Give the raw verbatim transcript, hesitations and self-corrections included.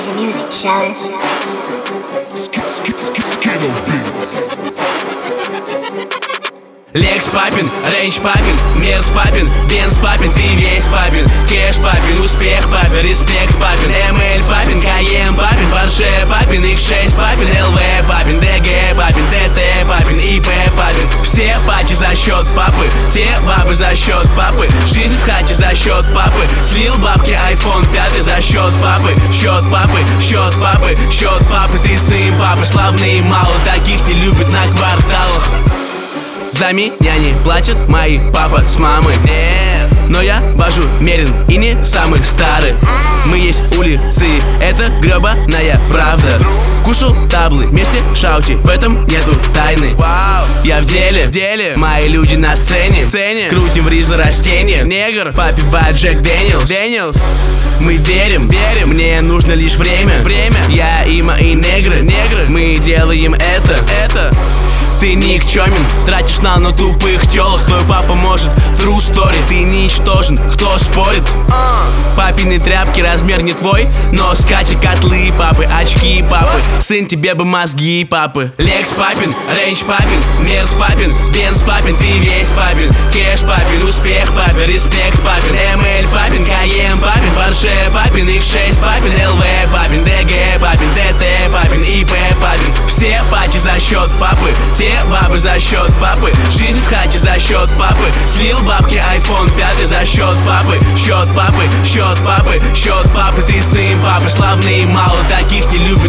the music, shout it. Лекс папин, рейндж папин, Мерс папин, Бенз папин, ты весь папин. Кэш папин, успех папин, респект папин, эм эл папин, Каен папин, Порше папин, икс шесть папин, эл ви папин, дэ гэ папин, дэ тэ папин, и пэ папин. Все пати за счет папы, все бабы за счет папы. Жизнь в хате за счет папы. Слил бабки айфон пятый за счет папы. Счет папы, счет папы, счет папы. Ты сын папы, славный и мало, таких не любят на кварталах. За меня не платят мои папа с мамой. Нет. Но я вожу мерен и не самый старый. Мы есть улицы, это гребаная правда. Кушал таблы вместе шаути, в этом нету тайны. Я в деле, в деле, мои люди на сцене, сцене. Крутим в ризы растения. Негр попивает Джек Дэниелс, Дэниелс. Мы верим, верим, мне нужно лишь время, время. Я и мои негры, негры. Мы делаем это, это. Ты никчемен, тратишь на но тупых тёлок. Твой папа может, true story. Ты ничтожен, кто спорит? Папины тряпки, размер не твой, но скати котлы папы, очки папы. Сын, тебе бы мозги папы. Лекс папин, рейндж папин, Мерс папин, Бенз папин, ты весь папин. Кэш папин, успех папин, респект папин, эм эл папин, Каен папин, Порше папин, икс шесть папин, эл ви папин, дэ гэ папин, дэ тэ папин, и пэ папин. Все пати за счет папы, все бабы за счет папы. Жизнь в хате за счет папы. Слил бабки айфон пятый за счет папы. Счет папы, счет папы, счет папы. Ты сын папы, славный и мало, таких не любят